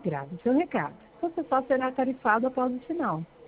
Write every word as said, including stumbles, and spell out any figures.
Grave seu recado. Você só será tarifado após o sinal.